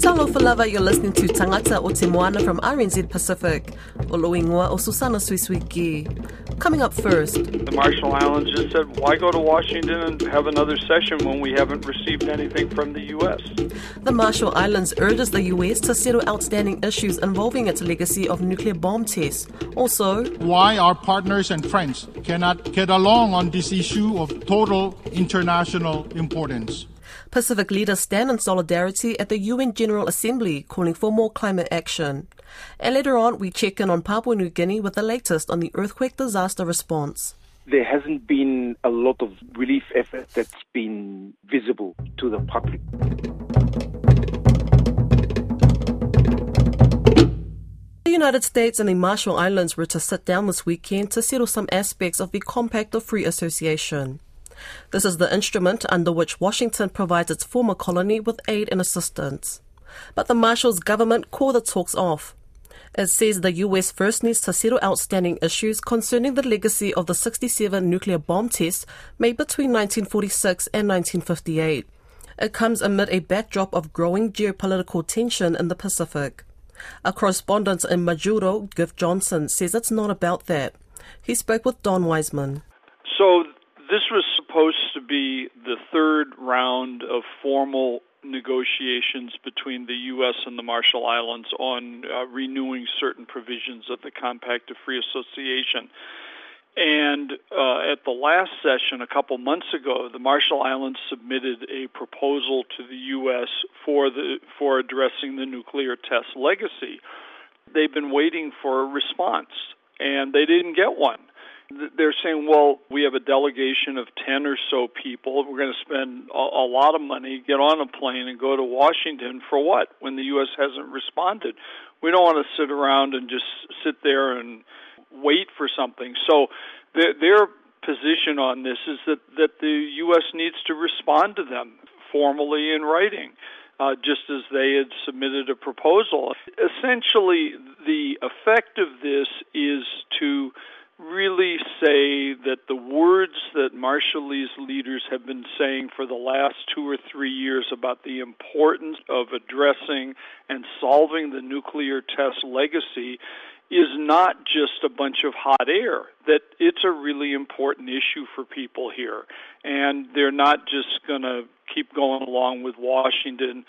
Talofa lava, you're listening to Tangata o Te Moana from RNZ Pacific. O Loingoa o Susana Suisuiki. Coming up first. The Marshall Islands just said, why go to Washington and have another session when we haven't received anything from the U.S.? The Marshall Islands urges the U.S. to settle outstanding issues involving its legacy of nuclear bomb tests. Also, why our partners and friends cannot get along on this issue of total international importance. Pacific leaders stand in solidarity at the UN General Assembly, calling for more climate action. And later on, we check in on Papua New Guinea with the latest on the earthquake disaster response. There hasn't been a lot of relief effort that's been visible to the public. The United States and the Marshall Islands were to sit down this weekend to settle some aspects of the Compact of Free Association. This is the instrument under which Washington provides its former colony with aid and assistance. But the Marshall's government called the talks off. It says the US first needs to settle outstanding issues concerning the legacy of the 67 nuclear bomb tests made between 1946 and 1958. It comes amid a backdrop of growing geopolitical tension in the Pacific. A correspondent in Majuro, Giff Johnson, says it's not about that. He spoke with Don Wiseman. So this was supposed to be the third round of formal negotiations between the U.S. and the Marshall Islands on renewing certain provisions of the Compact of Free Association. And at the last session a couple months ago, the Marshall Islands submitted a proposal to the U.S. for addressing the nuclear test legacy. They've been waiting for a response, and they didn't get one. They're saying, well, we have a delegation of 10 or so people. We're going to spend a lot of money, get on a plane, and go to Washington for what, when the U.S. hasn't responded? We don't want to sit around and just sit there and wait for something. So their position on this is that the U.S. needs to respond to them formally in writing, just as they had submitted a proposal. Essentially, the effect of this is to really say that the words that Marshallese leaders have been saying for the last 2 or 3 years about the importance of addressing and solving the nuclear test legacy is not just a bunch of hot air, that it's a really important issue for people here. And they're not just going to keep going along with Washington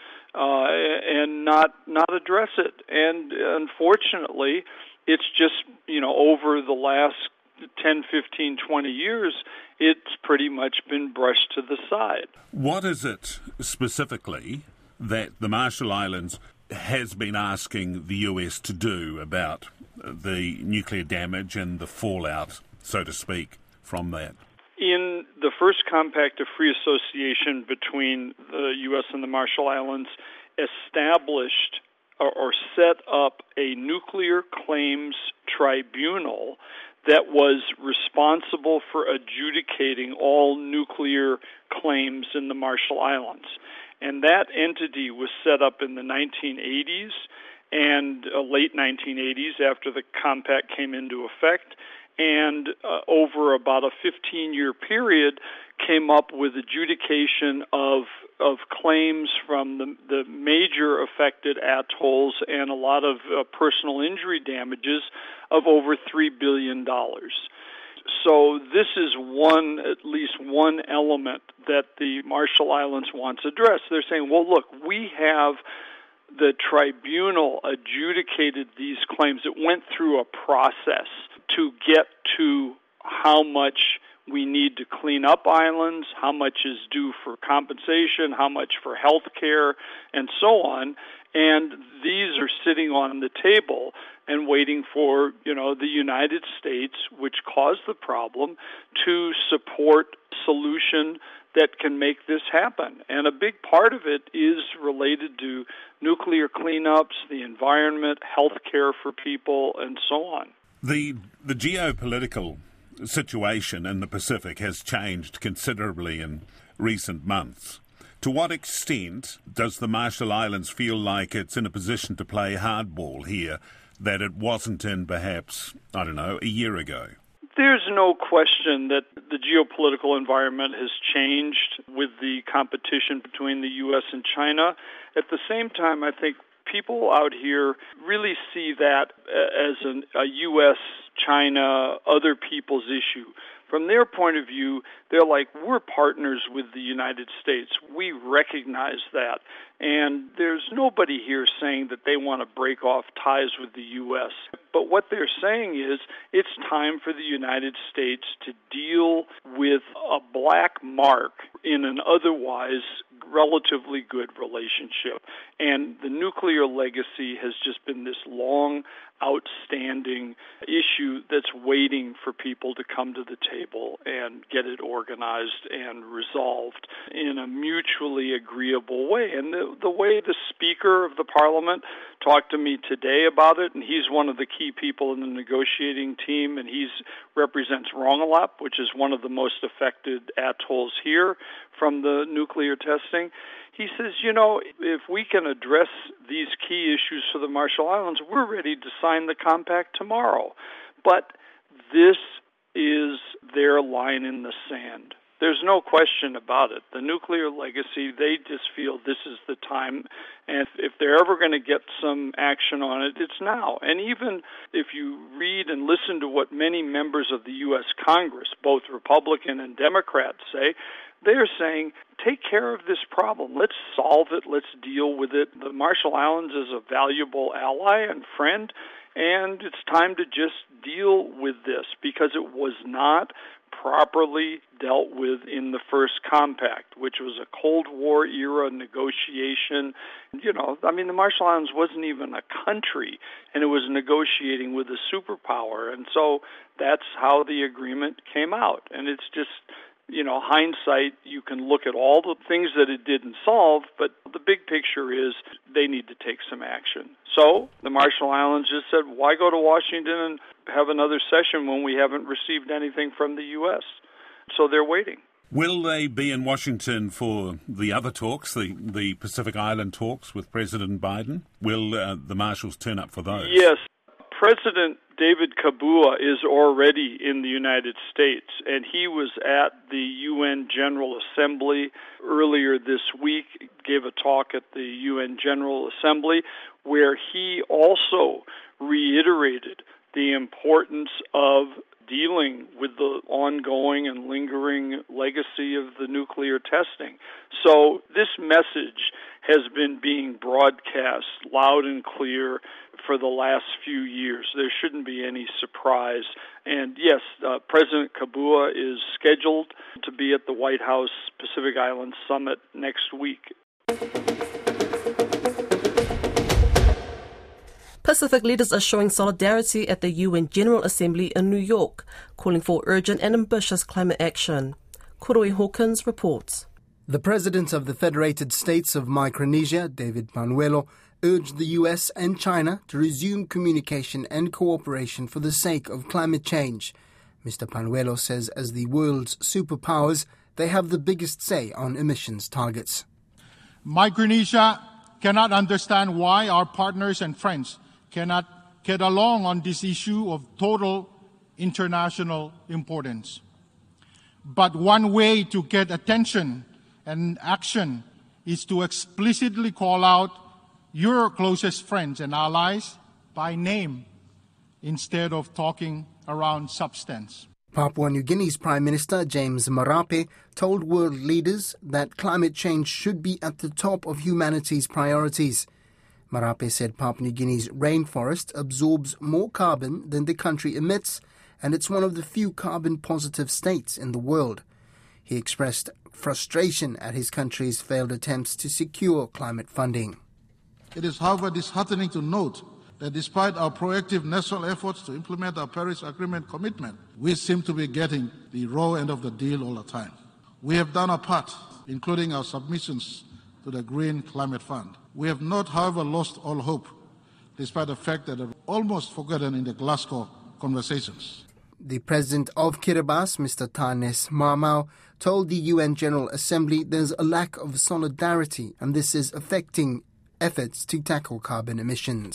and not address it. And unfortunately, it's just, over the last 10, 15, 20 years, it's pretty much been brushed to the side. What is it specifically that the Marshall Islands has been asking the US to do about the nuclear damage and the fallout, so to speak, from that? In the first Compact of Free Association between the U.S. and the Marshall Islands, established or set up a nuclear claims tribunal that was responsible for adjudicating all nuclear claims in the Marshall Islands. And that entity was set up in the 1980s and late 1980s after the compact came into effect, and over about a 15-year period came up with adjudication of claims from the major affected atolls and a lot of personal injury damages of over $3 billion. So this is at least one element that the Marshall Islands wants addressed. They're saying, well, look, we have the tribunal adjudicated these claims. It went through a process to get to how much we need to clean up islands, how much is due for compensation, how much for health care, and so on. And these are sitting on the table and waiting for, the United States, which caused the problem, to support a solution that can make this happen. And a big part of it is related to nuclear cleanups, the environment, health care for people, and so on. The geopolitical situation in the Pacific has changed considerably in recent months. To what extent does the Marshall Islands feel like it's in a position to play hardball here that it wasn't in perhaps, a year ago? There's no question that the geopolitical environment has changed with the competition between the U.S. and China. At the same time, I think people out here really see that as a U.S.-China, other people's issue. From their point of view, they're like, we're partners with the United States. We recognize that. And there's nobody here saying that they want to break off ties with the U.S. But what they're saying is it's time for the United States to deal with a black mark in an otherwise relatively good relationship. And the nuclear legacy has just been this long, outstanding issue that's waiting for people to come to the table and get it organized and resolved in a mutually agreeable way. And the way the Speaker of the Parliament talked to me today about it, and he's one of the key people in the negotiating team, and he represents Rongelap, which is one of the most affected atolls here from the nuclear testing. He says, if we can address these key issues for the Marshall Islands, we're ready to sign the compact tomorrow. But this is their line in the sand. There's no question about it. The nuclear legacy, they just feel this is the time, and if they're ever going to get some action on it, it's now. And even if you read and listen to what many members of the U.S. Congress, both Republican and Democrat, say, they're saying, take care of this problem. Let's solve it. Let's deal with it. The Marshall Islands is a valuable ally and friend, and it's time to just deal with this because it was not properly dealt with in the first compact, which was a Cold War era negotiation. The Marshall Islands wasn't even a country, and it was negotiating with a superpower. And so that's how the agreement came out. And it's just, hindsight, you can look at all the things that it didn't solve, but the big picture is they need to take some action. So the Marshall Islands just said, why go to Washington and have another session when we haven't received anything from the U.S.? So they're waiting. Will they be in Washington for the other talks, the Pacific Island talks with President Biden? Will the Marshalls turn up for those? Yes. President David Kabua is already in the United States, and he was at the UN General Assembly earlier this week, gave a talk at the UN General Assembly, where he also reiterated the importance of dealing with the ongoing and lingering legacy of the nuclear testing. So this message has been being broadcast loud and clear for the last few years. There shouldn't be any surprise. And yes, President Kabua is scheduled to be at the White House Pacific Island Summit next week. Pacific leaders are showing solidarity at the UN General Assembly in New York, calling for urgent and ambitious climate action. Koroi Hawkins reports. The President of the Federated States of Micronesia, David Panuelo, urged the US and China to resume communication and cooperation for the sake of climate change. Mr. Panuelo says as the world's superpowers, they have the biggest say on emissions targets. Micronesia cannot understand why our partners and friends cannot get along on this issue of total international importance. But one way to get attention and action is to explicitly call out your closest friends and allies by name instead of talking around substance. Papua New Guinea's Prime Minister James Marape told world leaders that climate change should be at the top of humanity's priorities. Marape said Papua New Guinea's rainforest absorbs more carbon than the country emits, and it's one of the few carbon-positive states in the world. He expressed frustration at his country's failed attempts to secure climate funding. It is, however, disheartening to note that despite our proactive national efforts to implement our Paris Agreement commitment, we seem to be getting the raw end of the deal all the time. We have done our part, including our submissions to the Green Climate Fund. We have not, however, lost all hope, despite the fact that we've almost forgotten in the Glasgow conversations. The president of Kiribati, Mr. Tanes Mamau, told the UN General Assembly there's a lack of solidarity and this is affecting efforts to tackle carbon emissions.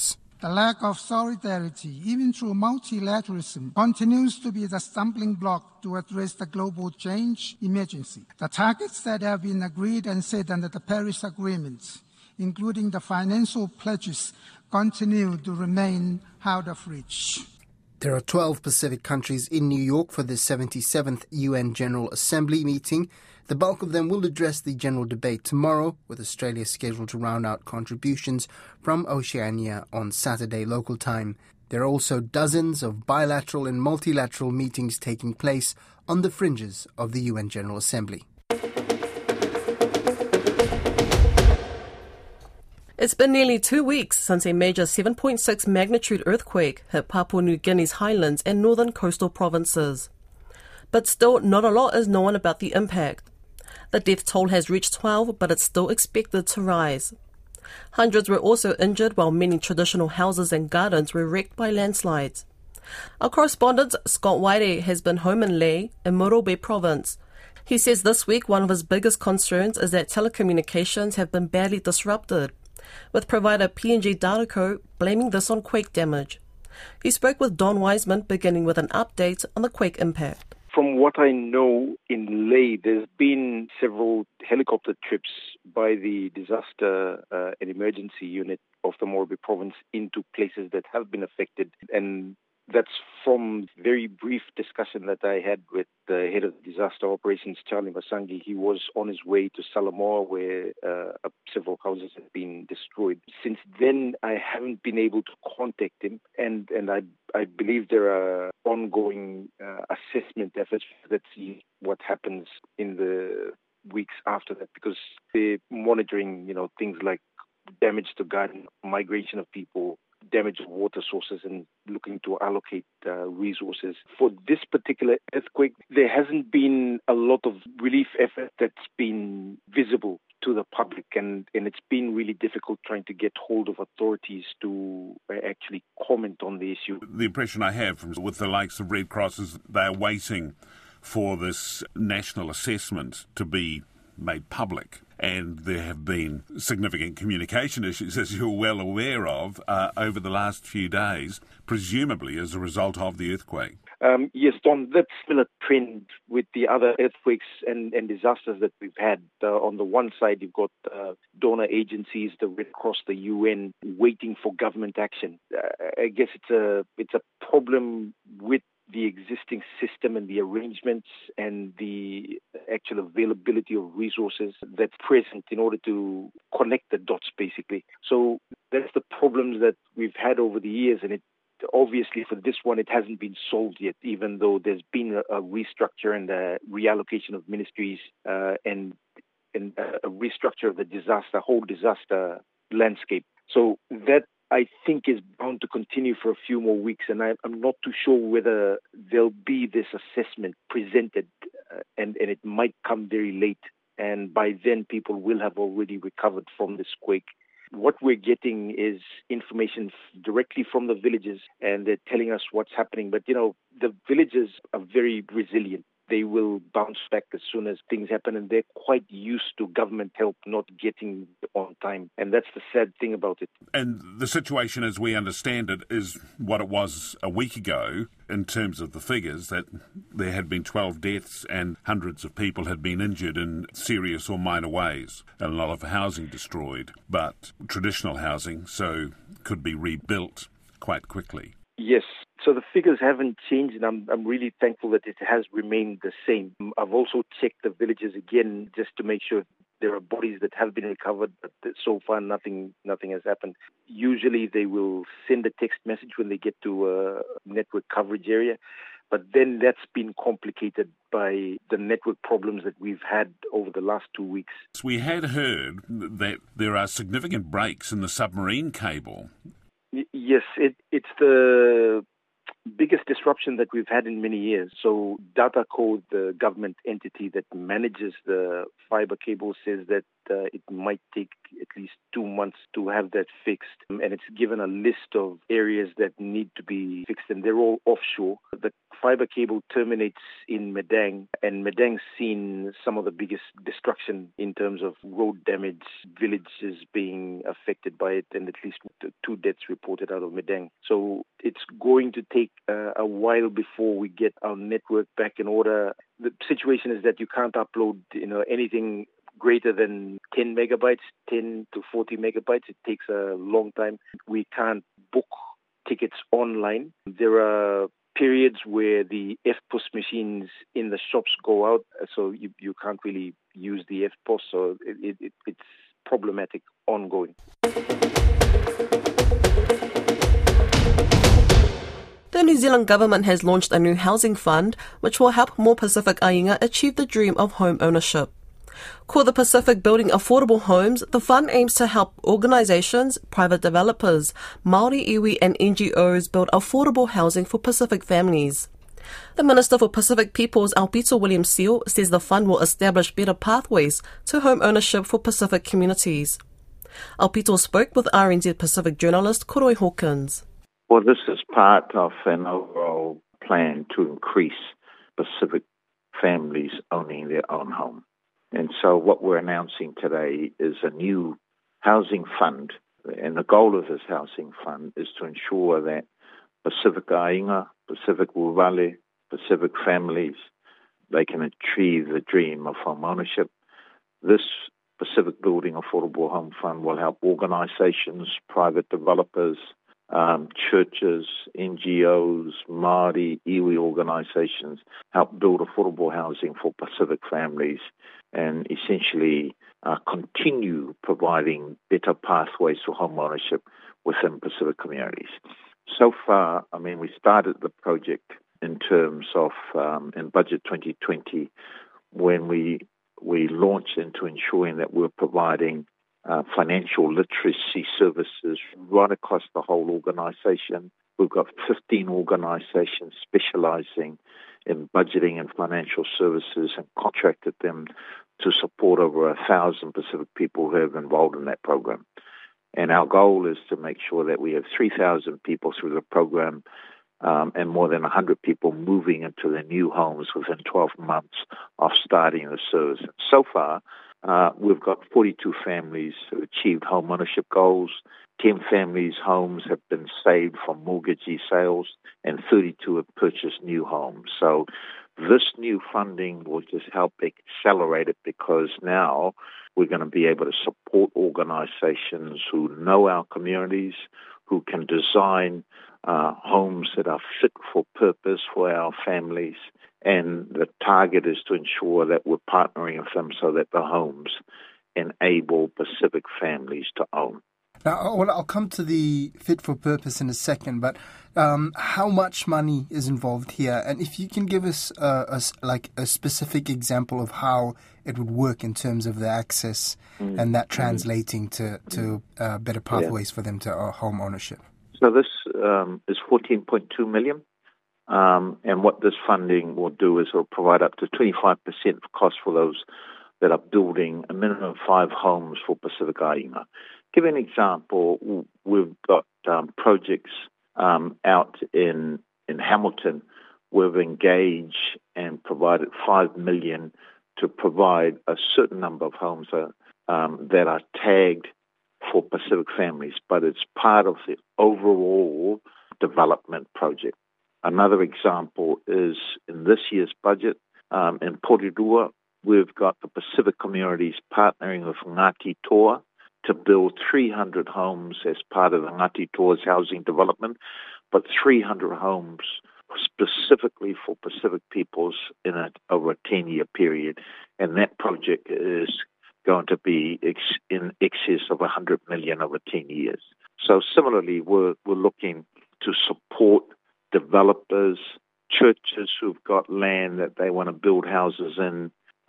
The lack of solidarity, even through multilateralism, continues to be the stumbling block to address the global change emergency. The targets that have been agreed and set under the Paris Agreement, including the financial pledges, continue to remain out of reach. There are 12 Pacific countries in New York for the 77th UN General Assembly meeting. The bulk of them will address the general debate tomorrow, with Australia scheduled to round out contributions from Oceania on Saturday local time. There are also dozens of bilateral and multilateral meetings taking place on the fringes of the UN General Assembly. It's been nearly 2 weeks since a major 7.6 magnitude earthquake hit Papua New Guinea's highlands and northern coastal provinces. But still, not a lot is known about the impact. The death toll has reached 12, but it's still expected to rise. Hundreds were also injured, while many traditional houses and gardens were wrecked by landslides. Our correspondent, Scott Waire, has been home in Lae, in Morobe province. He says this week one of his biggest concerns is that telecommunications have been badly disrupted, with provider PNG Dataco blaming this on quake damage. He spoke with Don Wiseman, beginning with an update on the quake impact. From what I know, in Lae, there's been several helicopter trips by the disaster and emergency unit of the Morobe province into places that have been affected. And that's from very brief discussion that I had with the head of disaster operations, Charlie Masangi. He was on his way to Salamoa, where several houses have been destroyed. Since then, I haven't been able to contact him, and I believe there are ongoing assessment efforts that see what happens in the weeks after that, because they're monitoring, things like damage to garden, migration of people, damage of water sources, and looking to allocate resources. For this particular earthquake, there hasn't been a lot of relief effort that's been visible to the public, and it's been really difficult trying to get hold of authorities to actually comment on the issue. The impression I have with the likes of Red Cross is they're waiting for this national assessment to be made public. And there have been significant communication issues, as you're well aware of, over the last few days, presumably as a result of the earthquake. Yes, Don, that's still a trend with the other earthquakes and disasters that we've had. On the one side, you've got donor agencies, the Red Cross, the UN, waiting for government action. I guess it's a problem with the existing system and the arrangements and the actual availability of resources that's present in order to connect the dots, basically. So that's the problems that we've had over the years, and obviously for this one, it hasn't been solved yet, even though there's been a restructure and a reallocation of ministries and a restructure of the whole disaster landscape. So that, I think, is bound to continue for a few more weeks, and I'm not too sure whether there'll be this assessment presented, and it might come very late, and by then people will have already recovered from this quake. What we're getting is information directly from the villages, and they're telling us what's happening. But, the villages are very resilient. They will bounce back as soon as things happen, and they're quite used to government help not getting on time. And that's the sad thing about it. And the situation, as we understand it, is what it was a week ago in terms of the figures, that there had been 12 deaths and hundreds of people had been injured in serious or minor ways, and a lot of housing destroyed, but traditional housing, so could be rebuilt quite quickly. Yes. So the figures haven't changed, and I'm really thankful that it has remained the same. I've also checked the villages again just to make sure there are bodies that have been recovered, but so far nothing has happened. Usually they will send a text message when they get to a network coverage area, but then that's been complicated by the network problems that we've had over the last 2 weeks. We had heard that there are significant breaks in the submarine cable. Yes, it's the biggest disruption that we've had in many years. So Dataco, the government entity that manages the fiber cable, says that it might take at least 2 months to have that fixed. And it's given a list of areas that need to be fixed, and they're all offshore. The fiber cable terminates in Madang, and Madang's seen some of the biggest destruction in terms of road damage, villages being affected by it, and at least 2 deaths reported out of Madang. So it's going to take a while before we get our network back in order. The situation is that you can't upload, anything greater than 10 megabytes, 10 to 40 megabytes. It takes a long time. We can't book tickets online. There are periods where the FPOS machines in the shops go out, so you can't really use the FPOS, so it's problematic ongoing. The New Zealand government has launched a new housing fund which will help more Pacific Ainga achieve the dream of home ownership. Called the Pacific Building Affordable Homes, the fund aims to help organisations, private developers, Māori iwi and NGOs build affordable housing for Pacific families. The Minister for Pacific Peoples, Aupito William Seal, says the fund will establish better pathways to home ownership for Pacific communities. Aupito spoke with RNZ Pacific journalist Koroi Hawkins. Well, this is part of an overall plan to increase Pacific families owning their own home. And so what we're announcing today is a new housing fund. And the goal of this housing fund is to ensure that Pacific Ainga, Pacific Wuvale, Pacific families, they can achieve the dream of home ownership. This Pacific Building Affordable Home Fund will help organisations, private developers, churches, NGOs, Māori, iwi organisations help build affordable housing for Pacific families and essentially continue providing better pathways to home ownership within Pacific communities. So far, we started the project in terms of in Budget 2020 when we launched into ensuring that we're providing financial literacy services right across the whole organisation. We've got 15 organisations specialising in budgeting and financial services and contracted them to support over 1,000 Pacific people who have involved in that program. And our goal is to make sure that we have 3,000 people through the program and more than 100 people moving into their new homes within 12 months of starting the service. So far, we've got 42 families who achieved home ownership goals, 10 families' homes have been saved from mortgagee sales, and 32 have purchased new homes. So this new funding will just help accelerate it because now we're going to be able to support organizations who know our communities, who can design homes that are fit for purpose for our families. And the target is to ensure that we're partnering with them so that the homes enable Pacific families to own. Now, I'll come to the fit for purpose in a second, but how much money is involved here? And if you can give us a specific example of how it would work in terms of the access and that translating to better pathways for them to home ownership. So this is $14.2 million. And what this funding will do is it will provide up to 25% of cost for those that are building a minimum of 5 homes for Pacific Ainga. Give an example, we've got projects out in Hamilton. We've engaged and provided $5 million to provide a certain number of homes that are tagged for Pacific families, but it's part of the overall development project. Another example is in this year's budget in Porirua, we've got the Pacific communities partnering with Ngāti Toa to build 300 homes as part of the Ngāti Toa's housing development, but 300 homes specifically for Pacific peoples over a 10-year period. And that project is going to be in excess of $100 million over 10 years. So similarly, we're looking to support developers, churches who've got land that they want to build houses in,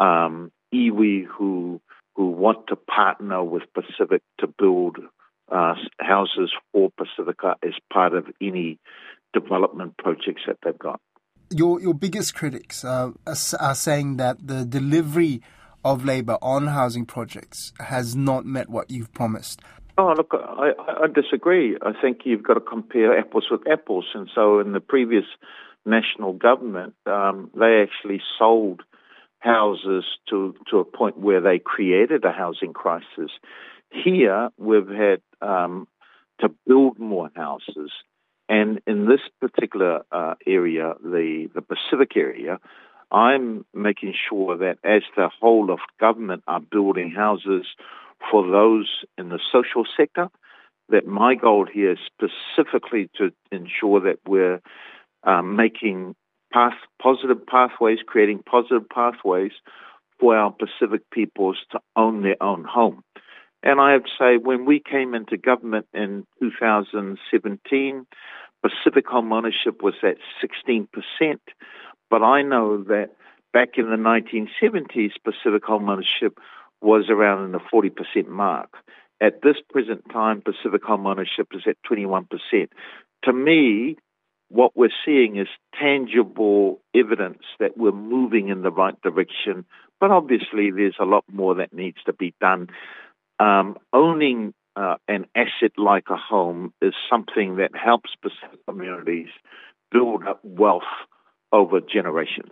iwi who want to partner with Pacific to build houses for Pacifica as part of any development projects that they've got. Your biggest critics are saying that the delivery of Labour on housing projects has not met what you've promised? Oh, look, I disagree. I think you've got to compare apples with apples. And so in the previous national government, they actually sold houses to a point where they created a housing crisis. Here, we've had to build more houses. And in this particular area, the Pacific area, I'm making sure that as the whole of government are building houses for those in the social sector, that my goal here is specifically to ensure that we're making positive pathways, creating positive pathways for our Pacific peoples to own their own home. And I have to say, when we came into government in 2017, Pacific home ownership was at 16%. But I know that back in the 1970s, Pacific home ownership was around in the 40% mark. At this present time, Pacific home ownership is at 21%. To me, what we're seeing is tangible evidence that we're moving in the right direction. But obviously, there's a lot more that needs to be done. Owning an asset like a home is something that helps Pacific communities build up wealth over generations.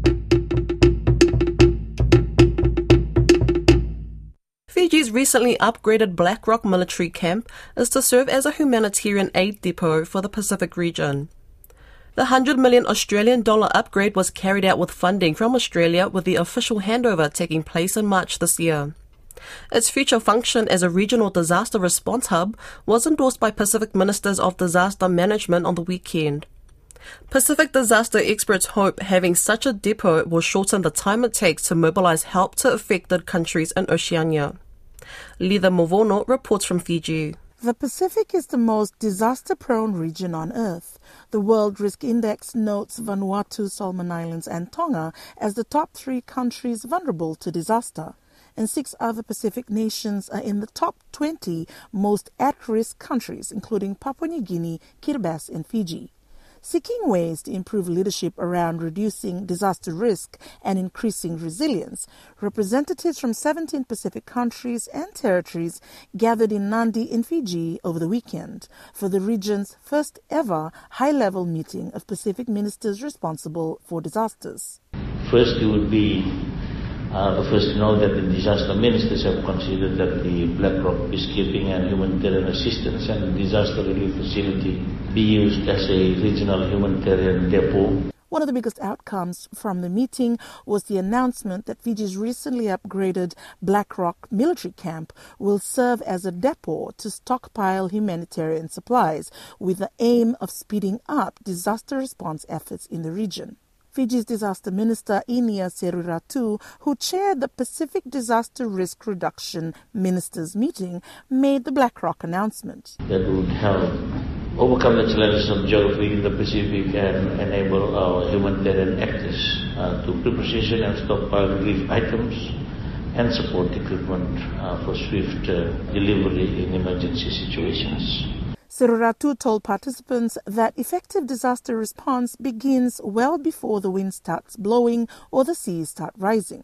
Fiji's recently upgraded Black Rock military camp is to serve as a humanitarian aid depot for the Pacific region. The $100 million Australian dollar upgrade was carried out with funding from Australia, with the official handover taking place in March this year. Its future function as a regional disaster response hub was endorsed by Pacific Ministers of Disaster Management on the weekend. Pacific disaster experts hope having such a depot will shorten the time it takes to mobilize help to affected countries in Oceania. Lida Movono reports from Fiji. The Pacific is the most disaster-prone region on Earth. The World Risk Index notes Vanuatu, Solomon Islands and Tonga as the top 3 countries vulnerable to disaster, and 6 other Pacific nations are in the top 20 most at-risk countries, including Papua New Guinea, Kiribati and Fiji. Seeking ways to improve leadership around reducing disaster risk and increasing resilience, representatives from 17 Pacific countries and territories gathered in Nadi in Fiji over the weekend for the region's first ever high-level meeting of Pacific ministers responsible for disasters. First, it would be the first to know that the disaster ministers have considered that the Black Rock peacekeeping and humanitarian assistance and the disaster relief facility be used as a regional humanitarian depot. One of the biggest outcomes from the meeting was the announcement that Fiji's recently upgraded Black Rock military camp will serve as a depot to stockpile humanitarian supplies, with the aim of speeding up disaster response efforts in the region. Fiji's Disaster Minister Inia Seriratu, who chaired the Pacific Disaster Risk Reduction Ministers meeting, made the Black Rock announcement. That would help overcome the challenges of geography in the Pacific and enable our humanitarian actors to pre-position and stockpile relief items and support equipment for swift delivery in emergency situations. Seriratu told participants that effective disaster response begins well before the wind starts blowing or the seas start rising.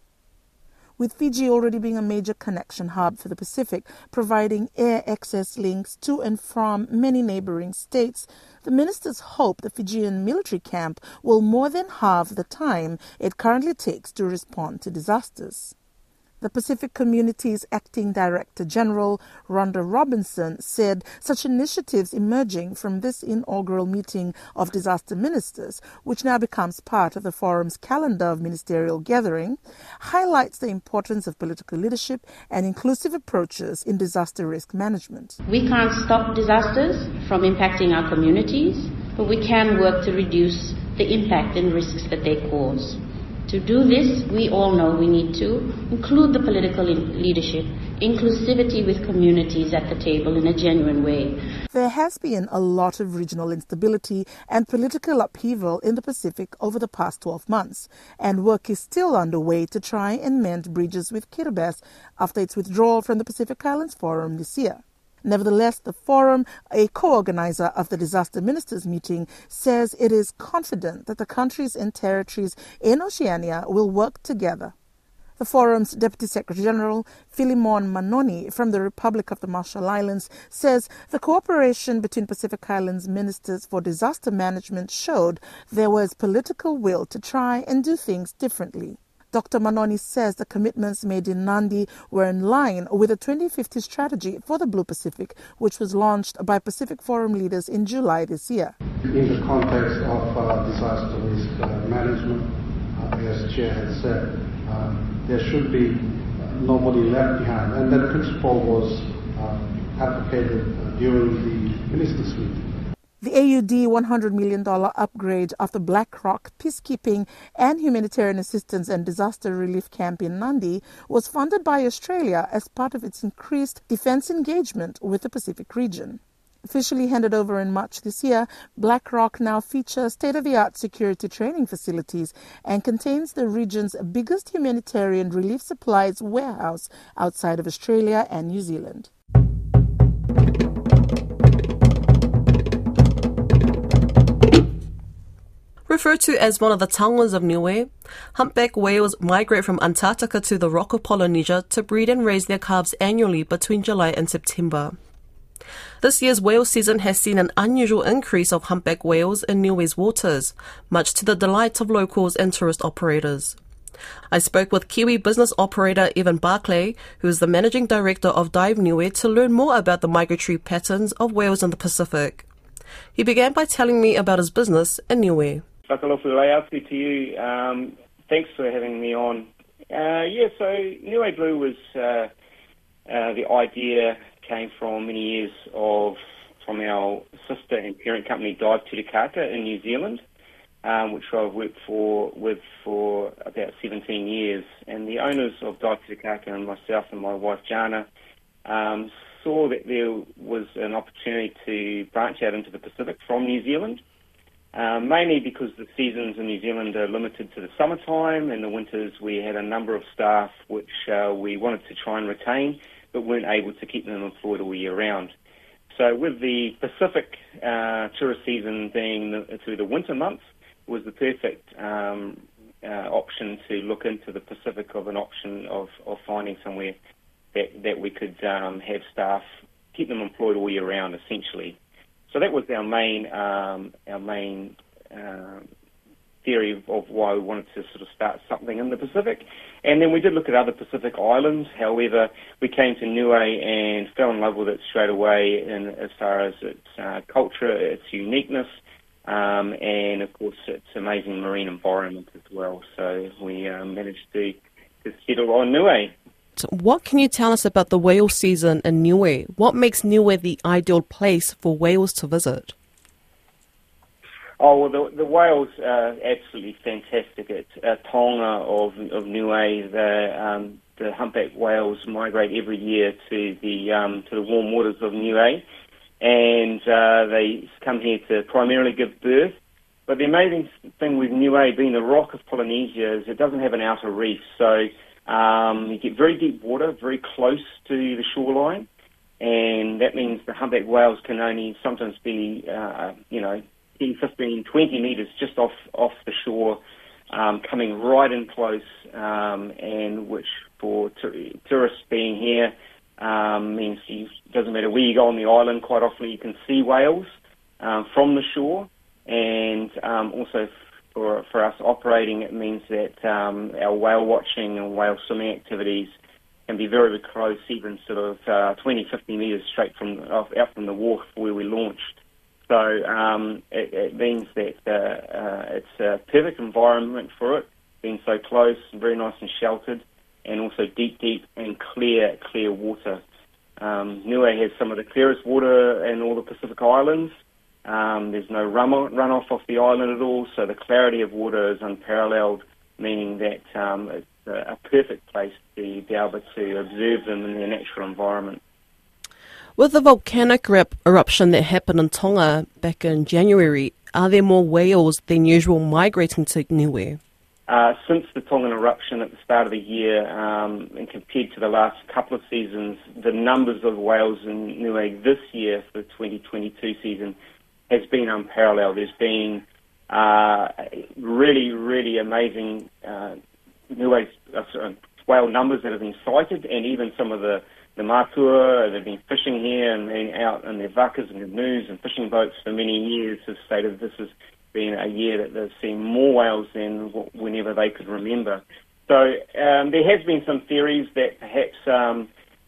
With Fiji already being a major connection hub for the Pacific, providing air access links to and from many neighboring states, the ministers hope the Fijian military camp will more than halve the time it currently takes to respond to disasters. The Pacific Community's Acting Director General, Rhonda Robinson, said such initiatives emerging from this inaugural meeting of disaster ministers, which now becomes part of the forum's calendar of ministerial gathering, highlights the importance of political leadership and inclusive approaches in disaster risk management. We can't stop disasters from impacting our communities, but we can work to reduce the impact and risks that they cause. To do this, we all know we need to include the political leadership, inclusivity with communities at the table in a genuine way. There has been a lot of regional instability and political upheaval in the Pacific over the past 12 months, and work is still underway to try and mend bridges with Kiribati after its withdrawal from the Pacific Islands Forum this year. Nevertheless, the forum, a co-organizer of the Disaster Ministers meeting, says it is confident that the countries and territories in Oceania will work together. The forum's Deputy Secretary-General, Philemon Manoni from the Republic of the Marshall Islands, says the cooperation between Pacific Islands ministers for disaster management showed there was political will to try and do things differently. Dr. Manoni says the commitments made in Nadi were in line with the 2050 strategy for the Blue Pacific, which was launched by Pacific Forum leaders in July this year. In the context of disaster risk management, as Chair has said, there should be nobody left behind. And that principle was advocated during the ministers' meeting. The AUD $100 million upgrade of the Black Rock Peacekeeping and Humanitarian Assistance and Disaster Relief Camp in Nadi was funded by Australia as part of its increased defence engagement with the Pacific region. Officially handed over in March this year, Black Rock now features state-of-the-art security training facilities and contains the region's biggest humanitarian relief supplies warehouse outside of Australia and New Zealand. Referred to as one of the tangas of Niue, humpback whales migrate from Antarctica to the rock of Polynesia to breed and raise their calves annually between July and September. This year's whale season has seen an unusual increase of humpback whales in Niue's waters, much to the delight of locals and tourist operators. I spoke with Kiwi business operator Evan Barclay, who is the managing director of Dive Niue, to learn more about the migratory patterns of whales in the Pacific. He began by telling me about his business in Niue. Whakalofu Leiafu to you. Thanks for having me on. So Niue Blue was the idea came from many years from our sister and parent company Dive Tutukaka in New Zealand, which I've worked with for about 17 years. And the owners of Dive Tutukaka and myself and my wife Jana saw that there was an opportunity to branch out into the Pacific from New Zealand. Mainly because the seasons in New Zealand are limited to the summertime, and the winters we had a number of staff which we wanted to try and retain, but weren't able to keep them employed all year round. So with the Pacific tourist season being through the winter months, was the perfect option to look into the Pacific of an option of finding somewhere that we could have staff, keep them employed all year round, essentially. So that was our main theory of why we wanted to sort of start something in the Pacific. And then we did look at other Pacific islands. However, we came to Niue and fell in love with it straight away as far as its culture, its uniqueness, and of course its amazing marine environment as well. So we managed to settle on Niue. What can you tell us about the whale season in Niue? What makes Niue the ideal place for whales to visit? Oh, well, the whales are absolutely fantastic. It's Tonga of Niue. The humpback whales migrate every year to the warm waters of Niue, and they come here to primarily give birth. But the amazing thing with Niue, being the rock of Polynesia, is it doesn't have an outer reef, so you get very deep water, very close to the shoreline, and that means the humpback whales can only sometimes be, 10, 15, 20 metres just off the shore, coming right in close, and which for tourists being here means it doesn't matter where you go on the island, quite often you can see whales from the shore, and also for us operating, it means that our whale watching and whale swimming activities can be very, very close, even sort of 20, 50 metres straight out from the wharf where we launched. So it means that it's a perfect environment for it, being so close, very nice and sheltered, and also deep and clear water. Niue has some of the clearest water in all the Pacific Islands. There's no runoff off the island at all, so the clarity of water is unparalleled, meaning that it's a perfect place to be able to observe them in their natural environment. With the volcanic eruption that happened in Tonga back in January, are there more whales than usual migrating to Niue? Since the Tongan eruption at the start of the year, and compared to the last couple of seasons, the numbers of whales in Niue this year for the 2022 season has been unparalleled. There's been really, really amazing whale whale numbers that have been sighted, and even some of the mātua that have been fishing here and been out in their vakas and canoes and fishing boats for many years have stated this has been a year that they've seen more whales than whenever they could remember. So there has been some theories that perhaps, some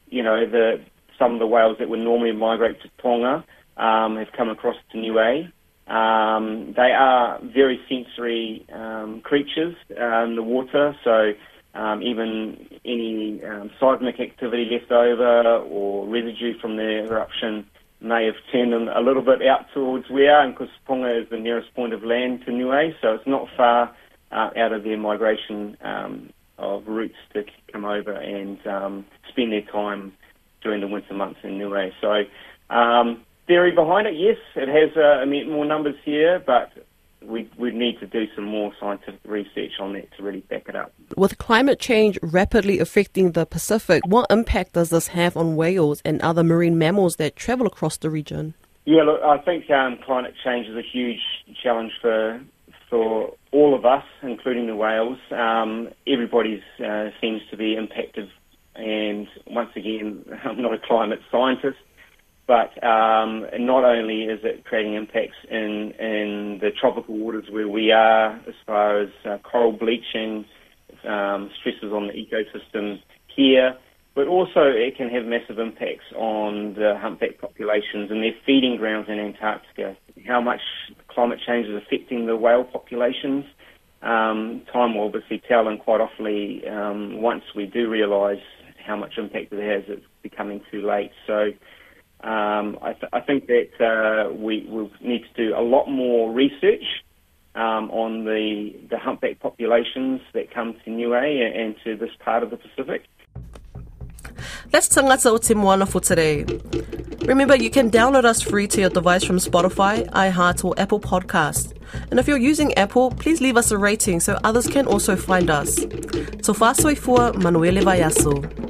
of the whales that would normally migrate to Tonga have come across to Niue. They are very sensory creatures in the water, so even any seismic activity left over or residue from the eruption may have turned them a little bit out towards where we are, and because Tonga is the nearest point of land to Niue, so it's not far out of their migration of routes to come over and spend their time during the winter months in Niue. So theory behind it, yes, it has more numbers here, but we need to do some more scientific research on that to really back it up. With climate change rapidly affecting the Pacific, what impact does this have on whales and other marine mammals that travel across the region? Yeah, look, I think climate change is a huge challenge for all of us, including the whales. Everybody seems to be impacted, and once again, I'm not a climate scientist, but not only is it creating impacts in the tropical waters where we are, as far as coral bleaching, stresses on the ecosystem here, but also it can have massive impacts on the humpback populations and their feeding grounds in Antarctica. How much climate change is affecting the whale populations, time will obviously tell, and quite often once we do realise how much impact it has, it's becoming too late. So I think that we will need to do a lot more research on the humpback populations that come to Niue and to this part of the Pacific. That's Tangata o Te Moana for today. Remember, you can download us free to your device from Spotify, iHeart or Apple Podcasts. And if you're using Apple, please leave us a rating so others can also find us. So fa soifua, Manuele Vaiaso.